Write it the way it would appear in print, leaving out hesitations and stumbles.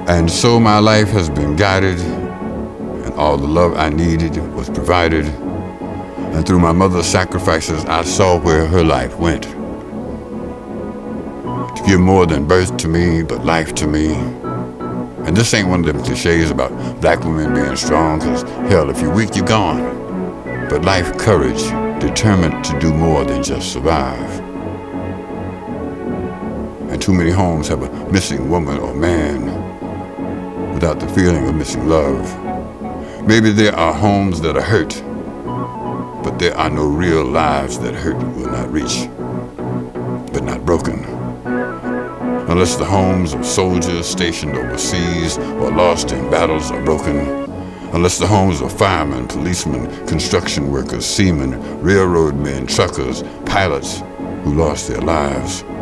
And so my life has been guided, and all the love I needed was provided. And through my mother's sacrifices, I saw where her life went. To give more than birth to me, but life to me. And this ain't one of them cliches about black women being strong, cause hell, if you're weak, you're gone. But life, courage, determined to do more than just survive. And too many homes have a missing woman or man without the feeling of missing love. Maybe there are homes that are hurt, but there are no real lives that hurt will not reach, but not broken. Unless the homes of soldiers stationed overseas or lost in battles are broken. Unless the homes of firemen, policemen, construction workers, seamen, railroad men, truckers, pilots who lost their lives